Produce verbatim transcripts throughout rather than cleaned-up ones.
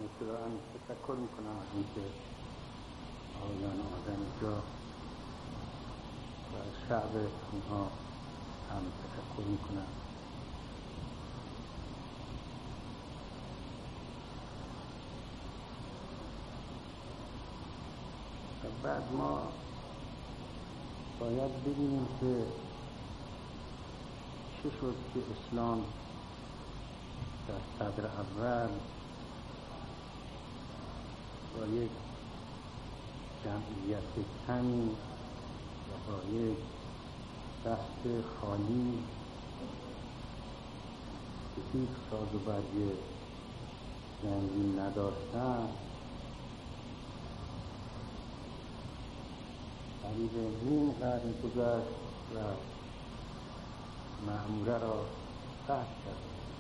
ابتداءً تشکر میکنم از اینکه آقایان آمدن اینجا و از شعب اونها هم تشکر میکنم. و بعد ما باید ببینیم که چه شد که اسلام در صدر اول با یک جمعیت کمی و با یک دست خالی که هیچ ساز و برگ جنگی نداشتن قریب نیم قرن گذشت و معموره را فتح کرد.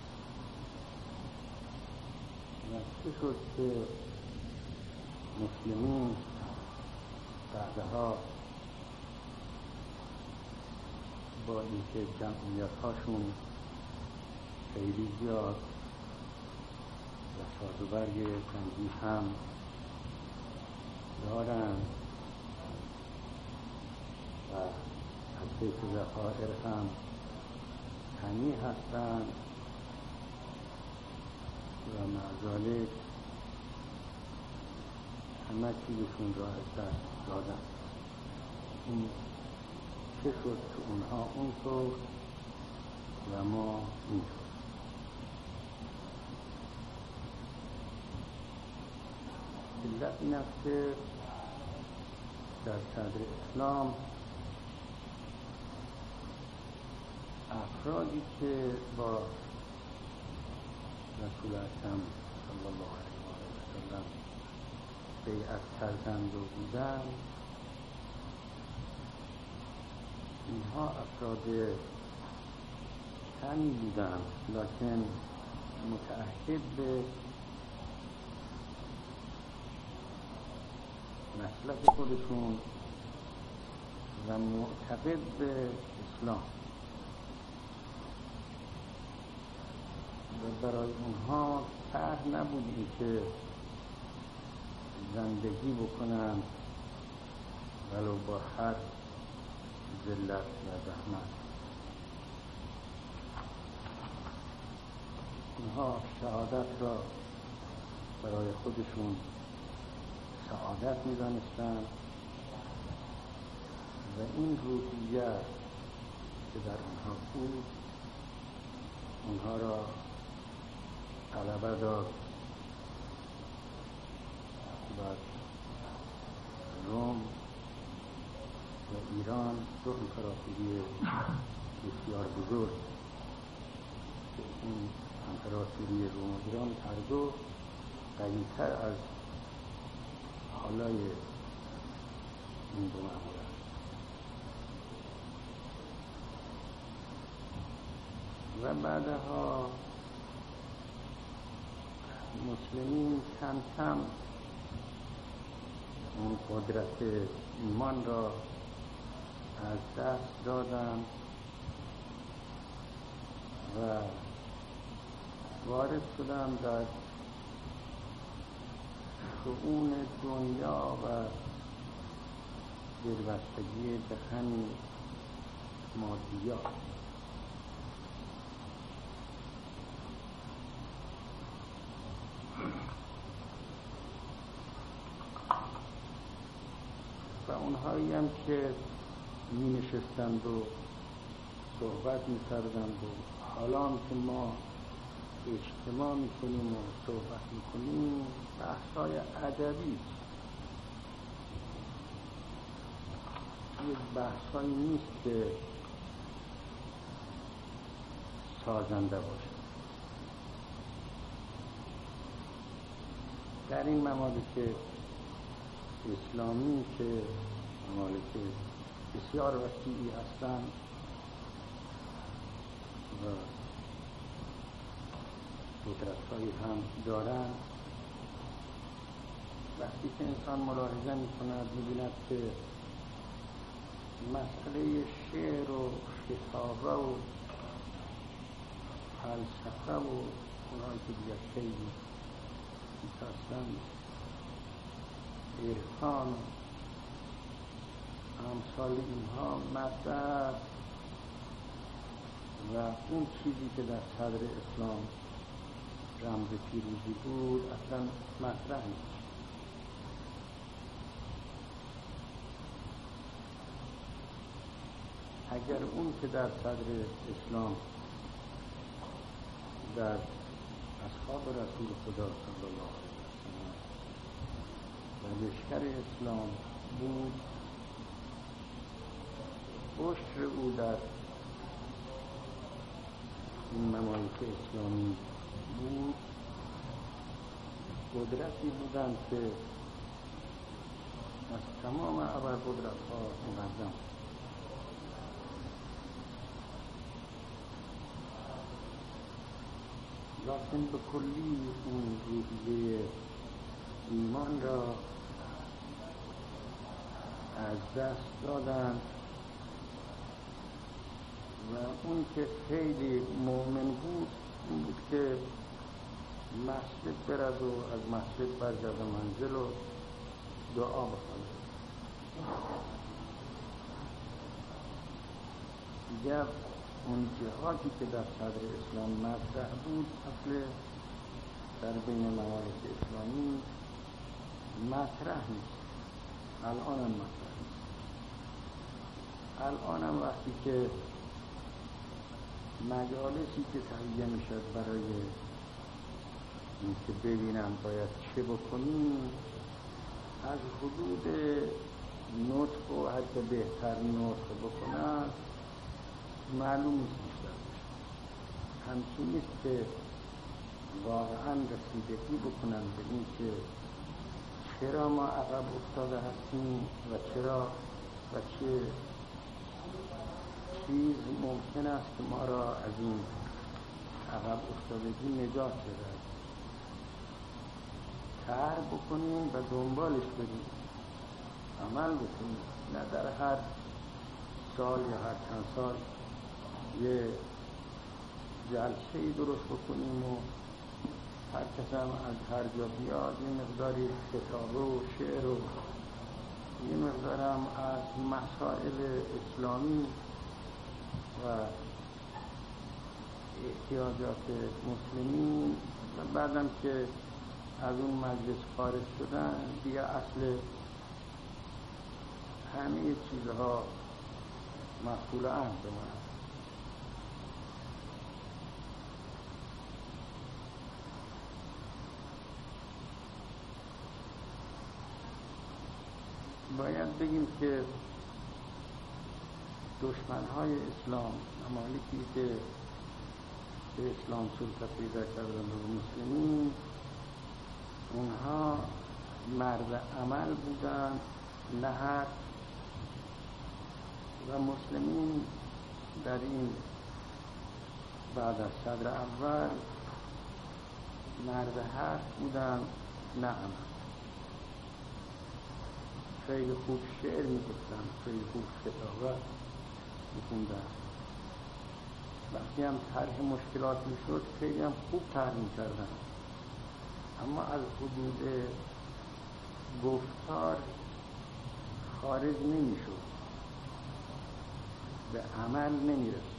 و چه شد که مسلمین بعدها با اینکه جمعیت هاشون خیلی زیاد و ساز و برگ جنگی هم دارن و از حیث ذخایر هم غنی هستند و مع ذالک همه چیزشون را از دست دادن. این چه شد که اونها اونطور و ما اینطور؟ علت این است که در صدر اسلام افرادی که با رسول اکرم صلی الله علیه و سلم بیعت کردند و بودند، اینها افراد کمی بودند لکن متعهد به مسلک خودشون و معتقد به اسلام و برای اونها سهل نبود این که زندگی بکنند ولو با هر ذلت و زحمت. اونها شهادت را برای خودشون سعادت می‌دانستند و این روحیه که در اونها بود اونها را غلبه داد و روم و ایران دو امپراتوری بسیار بزرگ که این امپراتوری روم و ایران هر دو قوی‌تر از حالای این دو مملکت است. و بعدها مسلمین کم کم اون قدرت ایمان را از دست دادند و وارد شدند در شؤون دنیا و دلبستگی به همین مادیات. و اونهایی هم که می نشستند و صحبت می کردند و حالا که ما اجتماع می کنیم و صحبت می کنیم بحثای ادبی است، یک بحثایی نیست که سازنده باشه. در این ممالک اسلامی که ممالک بسیار وسیعی هستند و قدرت‌هایی هم دارند، وقتی که انسان ملاحظه می‌کند می‌بیند که مسئله شعر و خطابه و فلسفه و اونایی که دیگر خیلی چیز هستند، عرفان امثال اینها مطرح و اون چیزی که در صدر اسلام رمز پیروزی بود اصلا مطرح نیست. اگر اون که در صدر اسلام در اصحاب رسول خدا صلی الله علیه وسلم و لشکر اسلام بود، عشر او در این ممالک اسلامی بود، قدرتی بودند که از تمام ابرقدرت ها مقدم. لکن به کلی اون روحیه ایمان را از دست دادند و اون که خیلی مؤمن بود این بود که مسجد برد و از مسجد برگرد منزل و دعا بخواند. دیگر اون جهادی که در صدر اسلام مطرح بود اصل در بین ممالک اسلامی مطرح نیست. الان هم مطرح نیست. الان هم وقتی که مجالسی که تهیه میشد برای اینکه ببینم باید چه بکنیم، از حدود نطق و حتی بهتر نطق بکنن معلوم نیست بیشتر باشه. همچین نیست که واقعا رسیدگی بکنن به این که چرا ما عقب افتاده هستیم و چرا و چه چیز ممکن است که ما را از این عقب افتادگی نجات بده. کار بکنیم و دنبالش بریم، عمل بکنیم، نه در هر سال یا هر چند سال یه جلسه‌ای درست بکنیم و هر کس هم از هر جا بیاد یه مقداری کتابه و شعر و یه مقدارم از مسائل اسلامی و احتیاجات مسلمین و بعدم که از اون مجلس خارج شدن دیگه اصل همه چیزها مفعول امر بماند. باید بگیم که دشمنهای اسلام، ممالکی که به اسلام سلطه پیدا کردند و مسلمین، اونها مرد عمل بودند نه حرف، و مسلمین در این بعد از صدر اول مرد حرف بودند نه عمل. خیلی خوب شعر میگفتند، خیلی خوب خطابت میخوندند، وقتی هم طرح مشکلات میشد خیلی هم خوب طرح میکردند، اما از حدود گفتار خارج نمیشد، به عمل نمیرسید.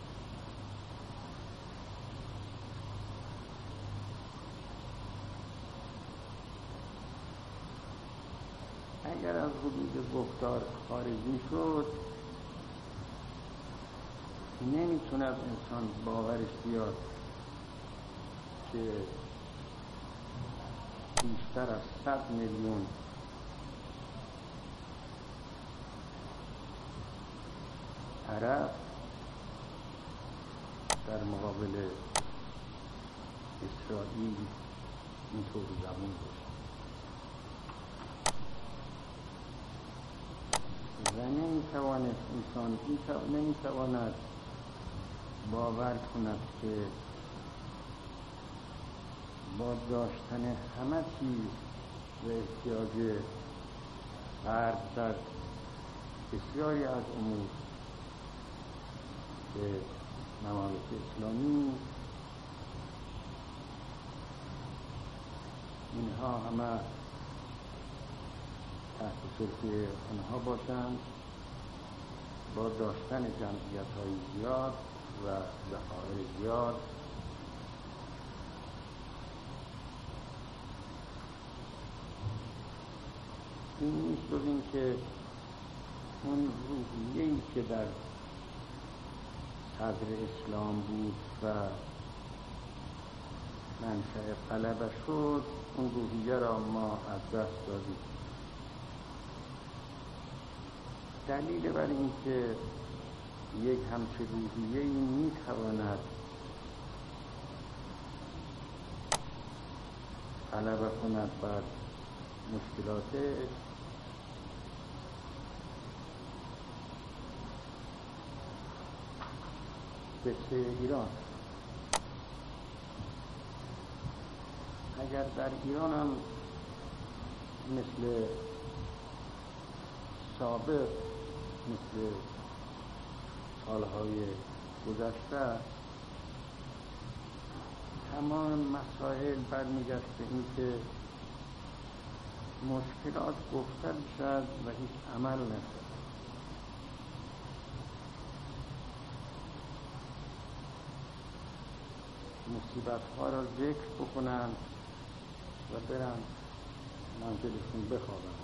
اگر از حدود گفتار خارج میشد نمیتوند انسان باورش بیاد که بیشتر از صد میلیون عرب در مقابل اسرائیل اینطور زبون باشه و نمیتواند انسان نمیتواند باور کند که با داشتن همه چیز و احتیاج غرب در بسیاری از امور به ممالک اسلامی اینها همه تحت سلطه آنها باشند، با داشتن جمعیت های زیاد و ذخایر زیاد. این نیست جز این که اون روحیه‌ای که در صدر اسلام بود و منشأ غلبه شد، اون روحیه را ما از دست دادیم. دلیل بر این که یک همچه روحیه‌ای میتواند غلبه کند بر مشکلات قصه ایران. اگر در ایران هم مثل سابق، مثل سالهای گذشته، تمام مسائل برمیگشت به این که مشکلات گفته شد و هیچ عمل نشد. مصیبت ها را ذکر بکنند و برند منزلشون بخوابند.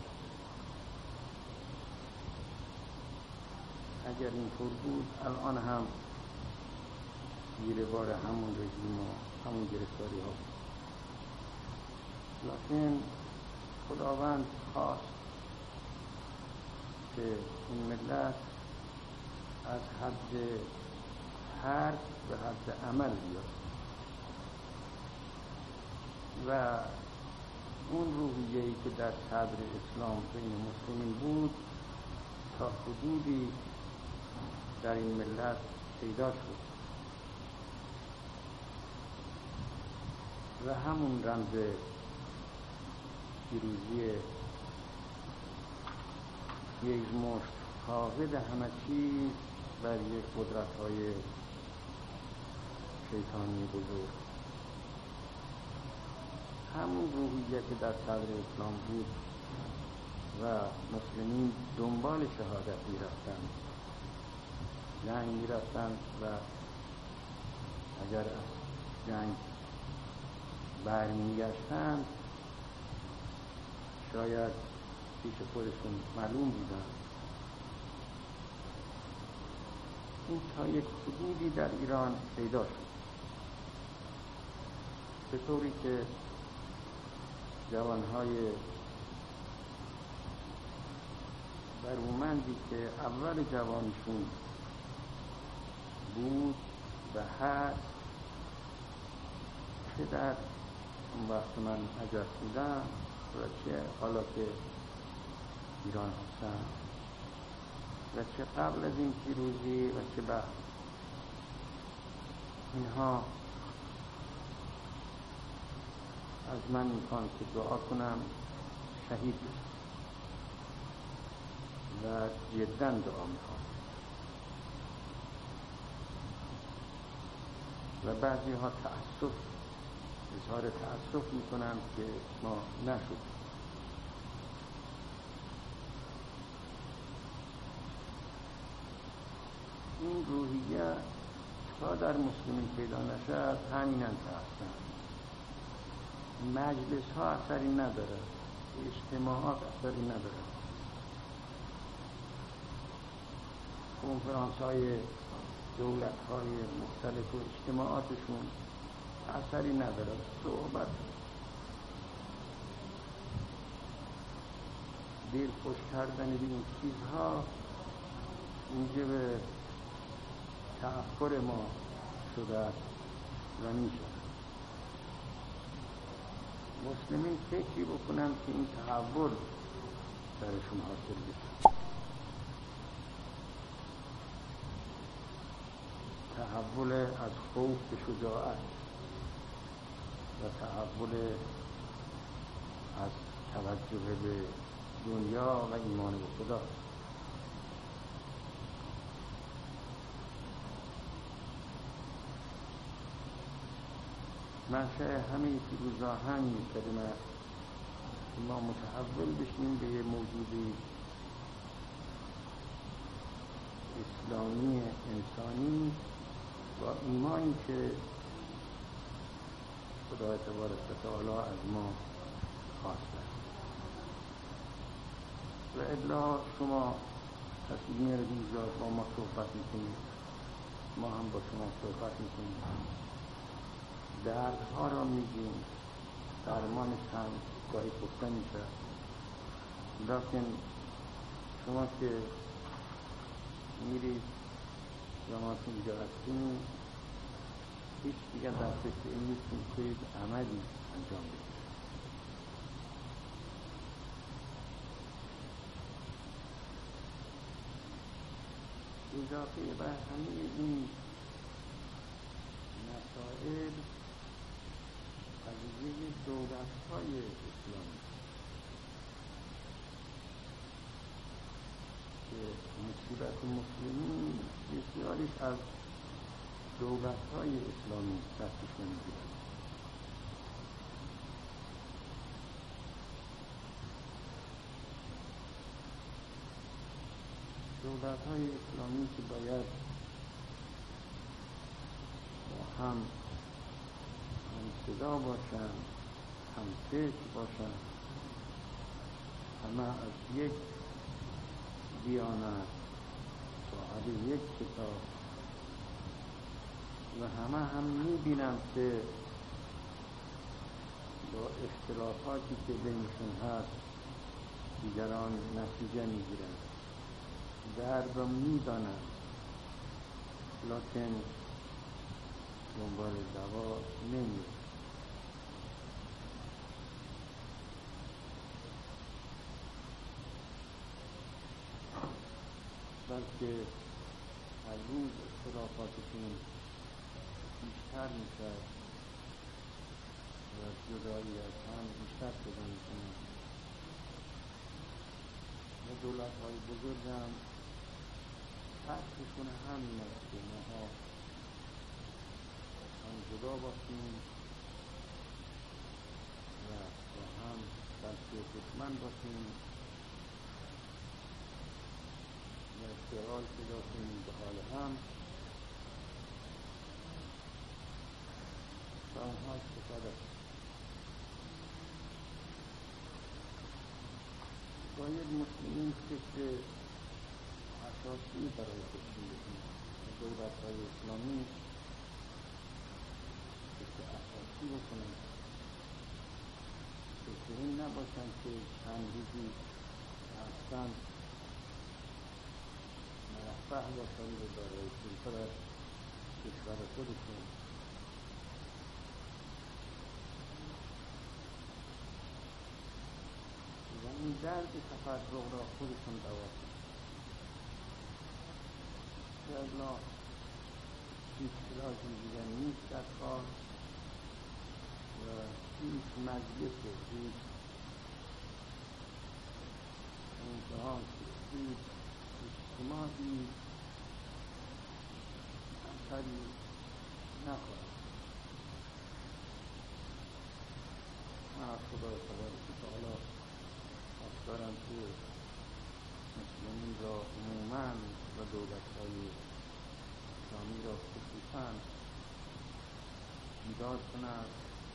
اگر اینطور بود الان هم زیر بار همون رژیم و همون گرفتاری ها بود. لیکن خداوند خواست که این ملت از حد حرف به حد عمل بیاد و اون روحیه‌ای که در صدر اسلام بین مسلمین بود تا حدودی در این ملت پیدا شد و همون رمز پیروزی یک مشت فاقد همه چیز بر یک قدرت‌های شیطانی بزرگ، همون روحیه که در صدر اسلام بود و مسلمین دنبال شهادت می رفتن، جنگ می رفتن و اگر از جنگ برمی گشتن شاید پیش خودشون معلوم بودن. این تا یک حدودی در ایران پیدا شد، به طوری که جوانهای برومندی که اول جوانشون بود و هست، چه در اون وقت من عجب بودم و چه حالا که ایران هستم و چه قبل از این پیروزی و چه بعد، اینها از من میخوان که دعا کنم شهید بشم و جدا دعا میخوام. و بعضی ها تأسف، اظهار تأسف میکنن که ما نشد. این روحیه تا در مسلمین پیدا نشد همین هستن. مجلس ها اثری نداره، اجتماعات اثری نداره، کنفرانس های دولت های مختلف و اجتماعاتشون اثری نداره. صحبت دل خوش کردن به این چیزها موجب تأخر ما شده است و می شود. مسلمین فکری بکنن که این تحول درشون حاصل بشه، تحول از خوف به شجاعت و تحول از توجه به دنیا و ایمان به خدا. منشأ همه پیروزا همین کلمه که ما متحول بشیم به یه موجود اسلامی انسانی با ایمانی که خدای تبارک و تعالی از ما خواسته و الا شما کسی میره اینجا با ما صحبت میکنید، ما هم با شما صحبت میکنیم، دردها را میگیم، درمانش هم گاهی گفته میشه، لیکن شما که میرید یا ما که اینجا هستیم هیچ دیگر در فکر این نیستیم که عملی انجام بدید. اضافه بر همه این مسائل قضیه دولت‌های اسلامی که مصیبت مسلمین بسیاریش از دولت‌های اسلامی دستش نمی‌گیرد. دولت‌های اسلامی که باید با هم هم صدا باشن، هم فکر باشن، همه از یک دیانت، صاحب یک کتاب و همه هم می‌بینم که با اختلافاتی که بینشون هست دیگران نتیجه می‌گیرن، درد را می‌دانند لکن دنبال دوا نمی‌رن. بلکه هر روز اختلافاتشون بیشتر می‌شود و جدایی از هم بیشتر پیدا می‌کنند و دولت‌های بزرگ هم فرقشون همین است که ماها هم جدا باشیم و با هم بلکه دشمن باشیم و اشتغال پیدا کنیم به حال هم و آنها استفاده کنیم. باید مسلمین فکر اساسی برای خودشون بکنیم. دولت‌های اسلامی فکر اساسی بکنن، فکر این نباشن که چند روزی هستن مرفه باشن و برای سلطه از کشور خودشون و این درد تفرق را خودشون دوا کنن. الا هیچ علاجی دیگر نیست در کار و هیچ مجلس هیچ انتهاش هیچ اجتماعی اثری نخواهد. من از خدای تبارک و تعالی دارم که مسلمین را عموماً و دولت‌های اسلامی را خصوصاً بیدار کند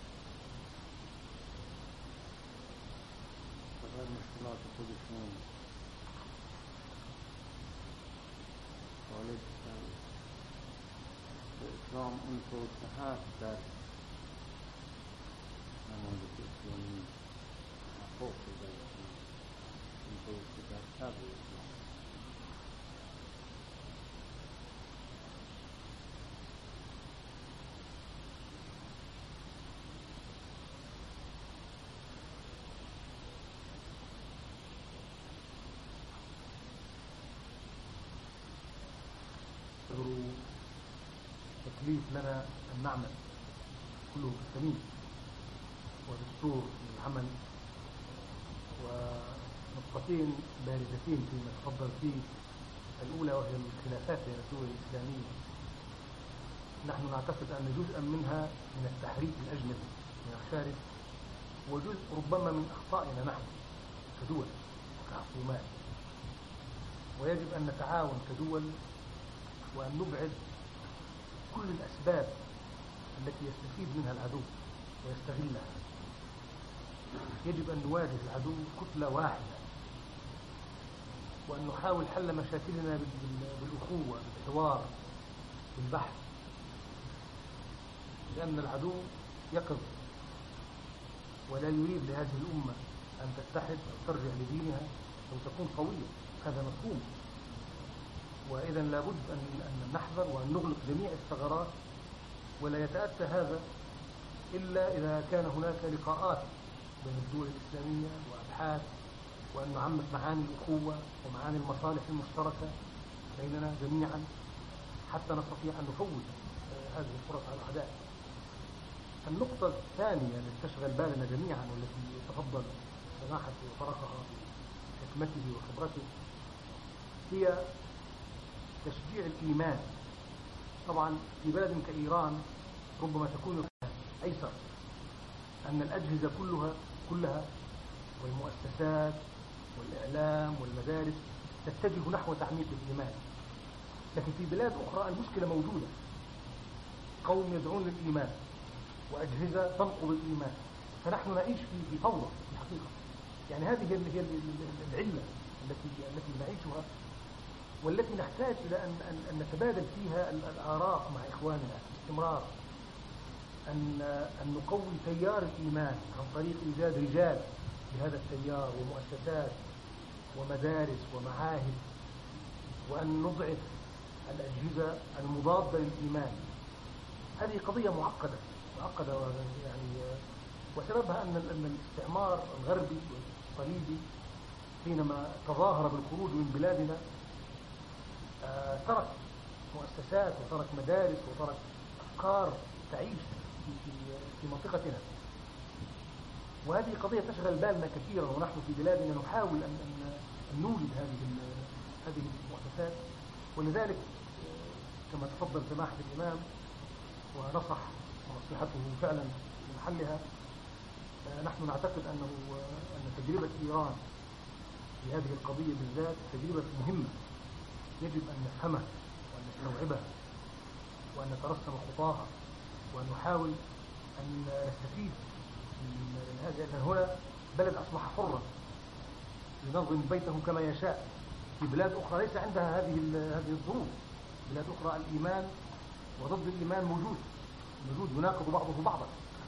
و بر مشکلات خودشون غالب شدن و اسلام اونطور که هست در ممالک اسلامی تحقق پیدا کند، اونطور که در شرق اسلام تكليف لنا أن نعمل كله بالسمين ودستور للعمل ونقطتين بارزتين فيما تفضل فيه. الأولى وهي الخلافات بين الدول الإسلامية. نحن نعتقد أن جزءا منها من التحريك الأجنبي من الخارج وجزء ربما من أخطائنا نحن كدول وكحكومات، ويجب أن نتعاون كدول وأن نبعد كل الأسباب التي يستفيد منها العدو ويستغلها. يجب أن نواجه العدو كتلة واحدة، وأن نحاول حل مشاكلنا بالأخوة، بالحوار، بالبحث، لأن العدو يقظ ولا يريد لهذه الأمة أن تتحد أو ترجع لدينها أو تكون قوية. هذا مفهوم، وإذا لابد أن نحذر وأن نغلق جميع الثغرات، ولا يتأتى هذا إلا إذا كان هناك لقاءات بين الدول الإسلامية وأبحاث، وأن نعمق معاني الأخوة ومعاني المصالح المشتركة بيننا جميعا حتى نستطيع أن نفوز هذه الفرص على الأعداء. النقطة الثانية التي تشغل بالنا جميعا والتي يتفضل سماحته وطرقها بحكمته وخبرته هي تشجيع الإيمان. طبعا في بلد كإيران ربما تكون أيسر أن الأجهزة كلها كلها والمؤسسات والإعلام والمدارس تتجه نحو تعميق الإيمان، لكن في بلاد أخرى المشكلة موجودة، قوم يدعون للإيمان وأجهزة تنقض الإيمان، فنحن نعيش في فوضى في الحقيقة. يعني هذه هي العلة التي التي نعيشها، والتي نحتاج إلى أن أن نتبادل فيها الآراء مع إخواننا باستمرار، أن أن نقوي تيار الإيمان عن طريق إيجاد رجال بهذا التيار ومؤسسات ومدارس ومعاهد، وأن نضعف الأجهزة المضادة للإيمان. هذه قضية معقدة معقدة يعني، وسببها أن أن الاستعمار الغربي والصليبي حينما تظاهر بالخروج من بلادنا ترك مؤسسات وترك مدارس وترك أفكار تعيش في في منطقتنا، وهذه قضية تشغل بالنا كثيرا، ونحن في بلادنا نحاول أن أن نوجد هذه هذه المؤسسات. ولذلك كما تفضل سماحة الإمام ونصح ونصيحته فعلا في محلها، نحن نعتقد أنه أن تجربة إيران في هذه القضية بالذات تجربة مهمة، يجب أن نفهمها وأن نستوعبها وأن نترسم خطاها وأن نحاول أن نستفيد من هذا، لأن هنا بلد أصبح حرا ينظم بيته كما يشاء. في بلاد أخرى ليس عندها هذه هذه الظروف، بلاد أخرى الإيمان وضد الإيمان موجود موجود يناقض بعضه بعضا.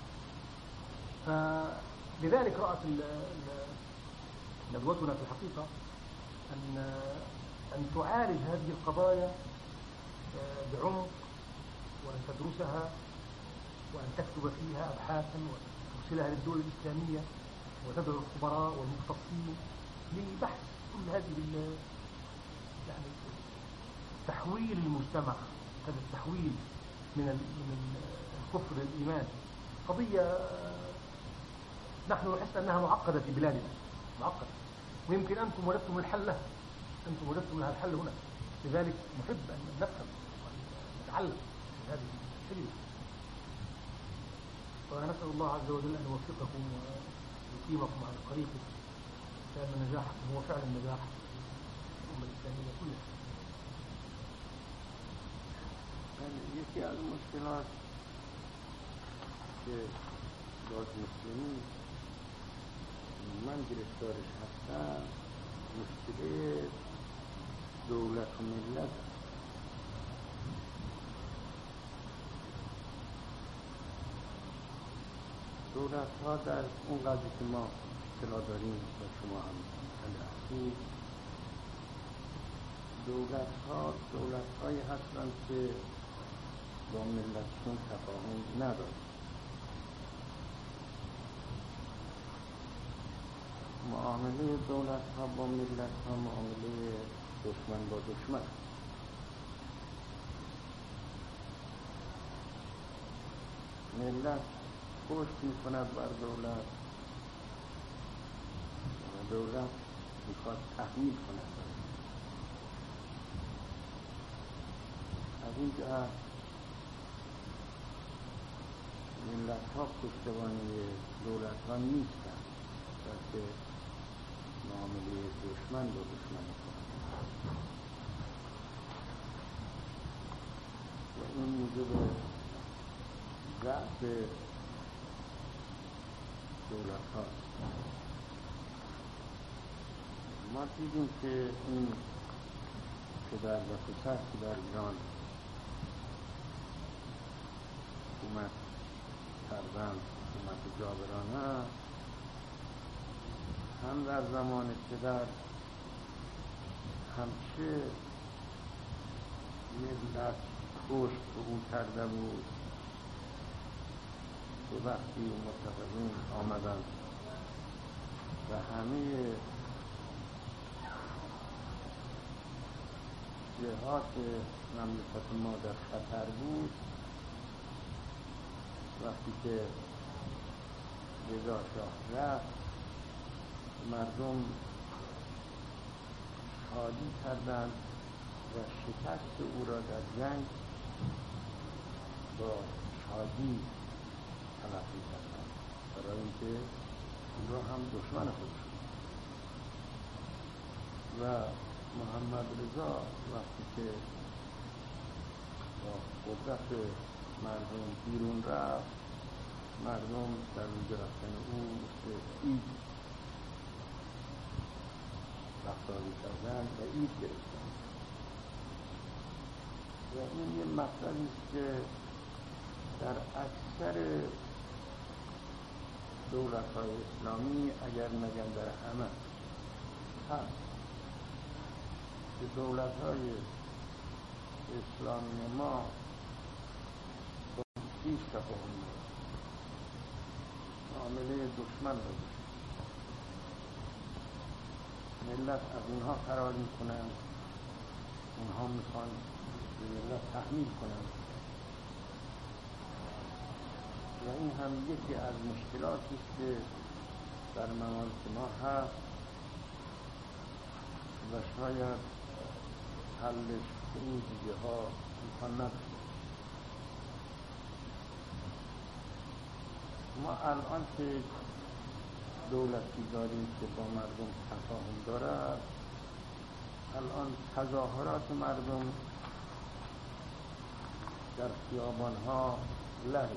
فلذلك رأت ندوتنا في الحقيقة أن أن تعالج هذه القضايا بعمق، وأن تدرسها وأن تكتب فيها أبحاثا وترسلها للدول الإسلامية وتدعو الخبراء والمختصين لبحث كل هذه يعني تحويل المجتمع، هذا التحويل من من الكفر للإيمان. قضية نحن نحس أنها معقدة في بلادنا، معقدة، ويمكن أنتم وجدتم الحل لها، أنتم وجدتم لها الحل هنا. لذلك نحب أن نفهم وأن نتعلم من هذه التجربة، ونسأل الله عز وجل أن يوفقكم ويقيمكم على طريقه، لأن نجاحكم هو فعلا نجاح الأمة الإسلامية كلها. یکی از مشکلات که باز مسلمین من گرفتارش هستم مشکل دولت و ملت. دولت ها در اون قضیه که ما اطلاع داریم و شما هم مطلع هستید، دولت ها دولت هایی هستند که با ملتشون تفاهم ندارن. معامله دولت ها با ملت ها معامله دشمن با دشمن. ملت پشت میکند بر دولت و دولت میخواد تحمیل کند. از این جهت ملت ها پشتوانه دولت ها نیستن، بلکه معامله دشمن با دشمن کنند و این موجب ضعف دولت هاست. ما دیدیم که این پدر و پسر که در ایران حکومت کردن، حکومت جابرانه، هم در زمان پدر همچه ملت پشت به او کرده بود و وقتی متفقین آمدن و همه جهات مملکت ما در خطر بود، وقتی که رضا شاه رفت مردم شادی کردند و شکست او را در جنگ با شادی تلقی کردند، برای اینکه او را هم دشمن خود شد. و محمد رضا وقتی که با قدرت مردم بیرون رفت، مردم در روی رفتن او مثل عید رفتاری کردن و عید گرفتن. و این یه مطلبی است که در اکثر دولت‌های اسلامی، اگر نگم در همه، هست که دولت‌های اسلامی ما با هیچ تفاهم نیست، معامله دشمن رو داشت. ملت از اونها فرار میکنن، اونها میخوان به ملت تحمیل کنن و این هم یکی از مشکلاتی است که در ممالک ما هست و شاید حلش به این دیگه ها امکان نداره. ما الان که دولتی داریم که با مردم تفاهم دارد، الان تظاهرات مردم در خیابان ها لحظه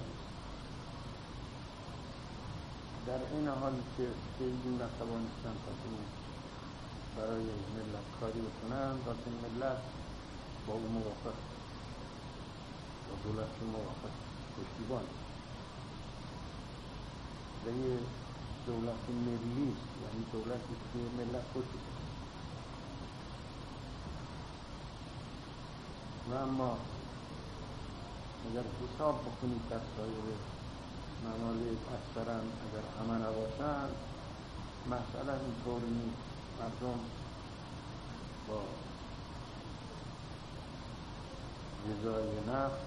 در این حالی که خیلی نتوانستن تصمیم برای ملت کاری بکنن، وقتی ملت با او موافق با دولت موافق پشتیبان و یه دولت ملی است، یعنی دولتی که ملت پشتیبان. و اما اگر حساب بکنید در سایر ممالک اکثرا اگر همه نباشند، مسئله اینطور نیست. مردم با رضای نفس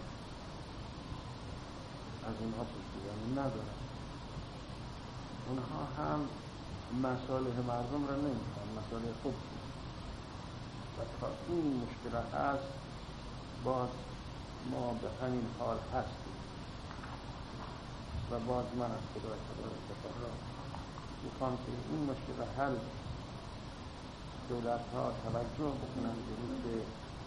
از اونها پشتیبانی ندارن. اونها هم مصالح مردم را نمیخوان، مصالح خود. و تا این مشکل هست، باز ما به همین حال هستیم و باز من از خدای تبارک و تعالی میخوام که این مشکل حل دولت ها توجه بکنن به این که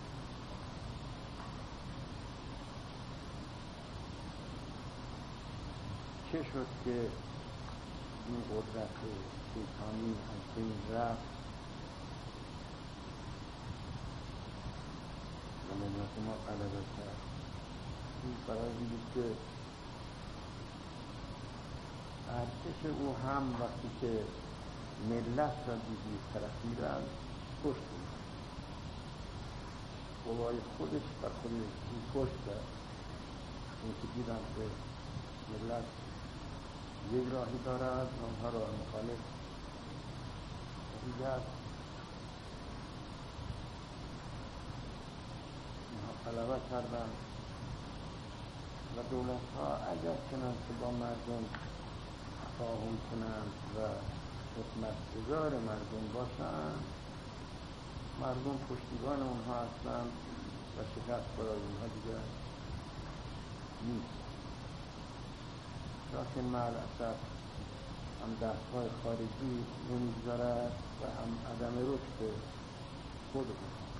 چه شد که این قدرت شیطانی از بین رفت و ملت ما غلبه کرد. این برای این بود که ارتش او هم وقتی که ملت را دیدی طرف میرن پشت بود، قوای خودش بر خودش این پشت کرد. این که دیدن که ملت یک راهی دارد، آنها راه مخالف دیگر اینها غلبه کردن و دولت ها اگر کنند که با مردم تفاهم کنند و خدمتگزار مردم باشند، مردم پشتیبان اونها هستند و شکست برای اونها دیگر نیست. لكن مع الأسف هم دستهای خارجی نمیگذارد و هم عدم رشد خود